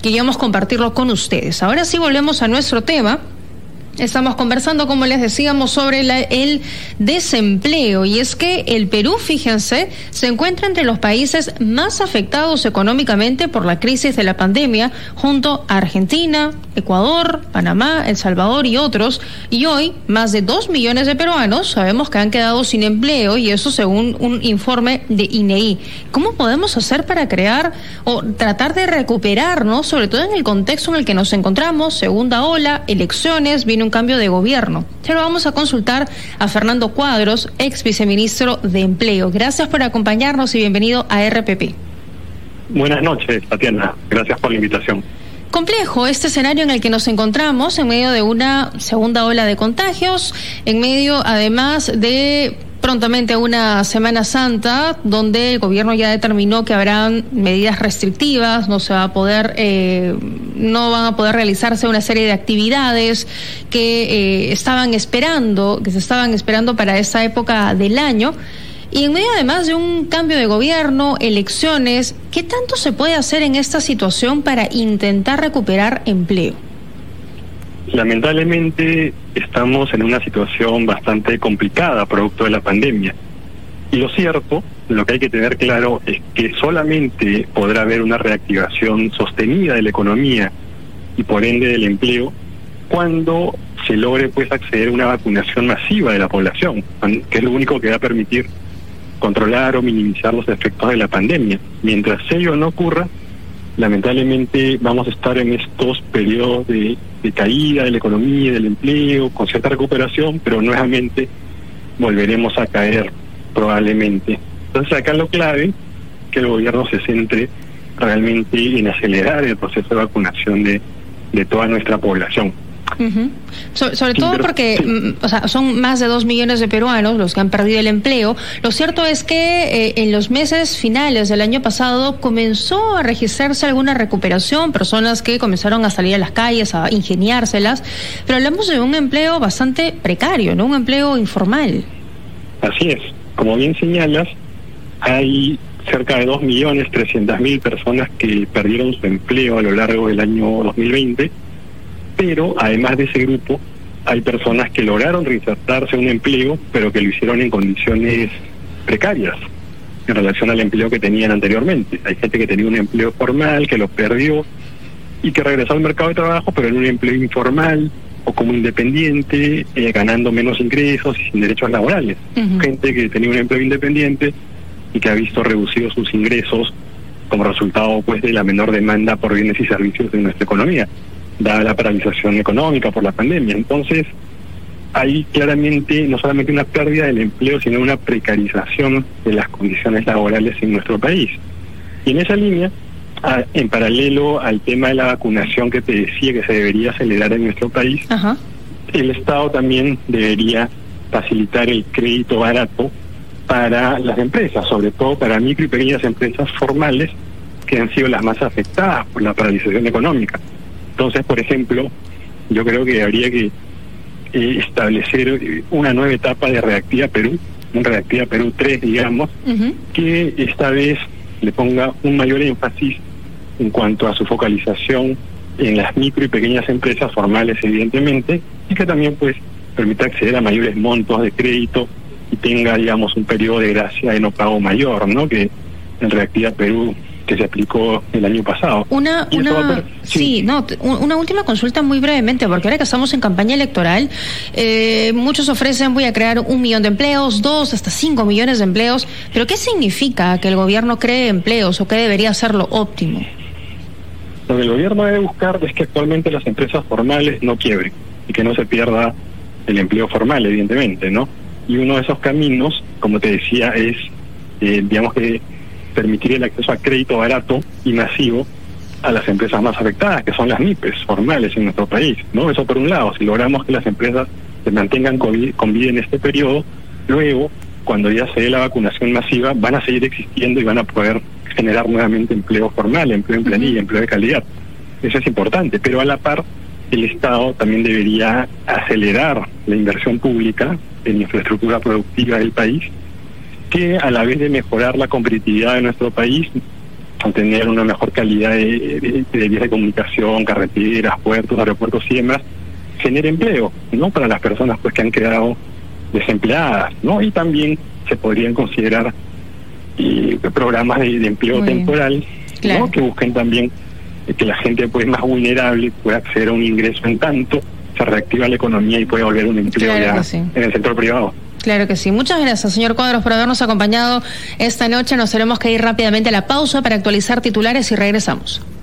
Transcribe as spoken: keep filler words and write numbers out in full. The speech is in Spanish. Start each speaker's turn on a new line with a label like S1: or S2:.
S1: queríamos compartirlo con ustedes. Ahora sí volvemos a nuestro tema. Estamos conversando, como les decíamos, sobre la, el desempleo, y es que el Perú, fíjense, se encuentra entre los países más afectados económicamente por la crisis de la pandemia, junto a Argentina, Ecuador, Panamá, El Salvador y otros, y hoy más de dos millones de peruanos sabemos que han quedado sin empleo, y eso según un informe de I N E I. ¿Cómo podemos hacer para crear o tratar de recuperarnos, sobre todo en el contexto en el que nos encontramos, segunda ola, elecciones, viene un cambio de gobierno? Se lo vamos a consultar a Fernando Cuadros, ex viceministro de Empleo. Gracias por acompañarnos y bienvenido a R P P.
S2: Buenas noches, Tatiana. Gracias por la invitación.
S1: Complejo este escenario en el que nos encontramos, en medio de una segunda ola de contagios, en medio además de prontamente una Semana Santa, donde el gobierno ya determinó que habrán medidas restrictivas, no se va a poder, eh, no van a poder realizarse una serie de actividades que eh, estaban esperando, que se estaban esperando para esa época del año. Y en medio además de un cambio de gobierno, elecciones, ¿qué tanto se puede hacer en esta situación para intentar recuperar empleo?
S2: Lamentablemente estamos en una situación bastante complicada producto de la pandemia. Y lo cierto, lo que hay que tener claro es que solamente podrá haber una reactivación sostenida de la economía y por ende del empleo cuando se logre pues acceder a una vacunación masiva de la población, que es lo único que va a permitir controlar o minimizar los efectos de la pandemia. Mientras ello no ocurra, lamentablemente vamos a estar en estos periodos de, de caída de la economía, del empleo, con cierta recuperación, pero nuevamente volveremos a caer probablemente. Entonces acá lo clave es que el gobierno se centre realmente en acelerar el proceso de vacunación de, de toda nuestra población.
S1: Uh-huh. So, sobre
S2: sí,
S1: todo
S2: pero,
S1: porque
S2: sí.
S1: o sea, son más de dos millones de peruanos los que han perdido el empleo. Lo cierto es que eh, en los meses finales del año pasado comenzó a registrarse alguna recuperación, personas que comenzaron a salir a las calles, a ingeniárselas, pero hablamos de un empleo bastante precario, ¿no? Un empleo informal.
S2: Así es, como bien señalas, hay cerca de dos millones trescientas mil personas que perdieron su empleo a lo largo del año dos mil veinte. Pero además de ese grupo, hay personas que lograron reinsertarse a un empleo, pero que lo hicieron en condiciones precarias en relación al empleo que tenían anteriormente. Hay gente que tenía un empleo formal, que lo perdió y que regresó al mercado de trabajo, pero en un empleo informal o como independiente, eh, ganando menos ingresos y sin derechos laborales. Uh-huh. Gente que tenía un empleo independiente y que ha visto reducidos sus ingresos como resultado pues de la menor demanda por bienes y servicios de nuestra economía, dada la paralización económica por la pandemia. Entonces, hay claramente no solamente una pérdida del empleo, sino una precarización de las condiciones laborales en nuestro país. Y en esa línea, a, en paralelo al tema de la vacunación que te decía que se debería acelerar en nuestro país, uh-huh. el Estado también debería facilitar el crédito barato para las empresas, sobre todo para micro y pequeñas empresas formales que han sido las más afectadas por la paralización económica. Entonces, por ejemplo, yo creo que habría que eh, establecer una nueva etapa de Reactiva Perú, un Reactiva Perú tres, digamos, uh-huh. que esta vez le ponga un mayor énfasis en cuanto a su focalización en las micro y pequeñas empresas formales, evidentemente, y que también pues permita acceder a mayores montos de crédito y tenga, digamos, un periodo de gracia de no pago mayor, ¿no? Que en Reactiva Perú que se aplicó el año pasado.
S1: Una, una, per... sí. sí, no, una última consulta muy brevemente, porque ahora que estamos en campaña electoral, eh, muchos ofrecen voy a crear un millón de empleos, dos, hasta cinco millones de empleos, pero ¿qué significa que el gobierno cree empleos o qué debería ser lo óptimo?
S2: Lo que el gobierno debe buscar es que actualmente las empresas formales no quiebren y que no se pierda el empleo formal, evidentemente, ¿no? Y uno de esos caminos, como te decía, es, eh, digamos que permitir el acceso a crédito barato y masivo a las empresas más afectadas, que son las M I P E S formales en nuestro país, ¿no? Eso por un lado. Si logramos que las empresas se mantengan con vida en este periodo, luego, cuando ya se dé la vacunación masiva, van a seguir existiendo y van a poder generar nuevamente empleo formal, empleo en planilla, empleo de calidad. Eso es importante, pero a la par, el Estado también debería acelerar la inversión pública en infraestructura productiva del país, que a la vez de mejorar la competitividad de nuestro país, a tener una mejor calidad de, de, de vías de comunicación, carreteras, puertos, aeropuertos y demás, genere empleo, ¿no? Para las personas pues que han quedado desempleadas, ¿no? Y también se podrían considerar y programas de, de empleo
S1: Muy
S2: temporal,
S1: bien. Claro.
S2: ¿no? Que busquen también que la gente pues más vulnerable pueda acceder a un ingreso en tanto se reactiva la economía y puede volver un empleo
S1: Claro
S2: ya
S1: sí.
S2: en el sector privado.
S1: Claro que sí. Muchas gracias, señor Cuadros, por habernos acompañado esta noche. Nos tenemos que ir rápidamente a la pausa para actualizar titulares y regresamos.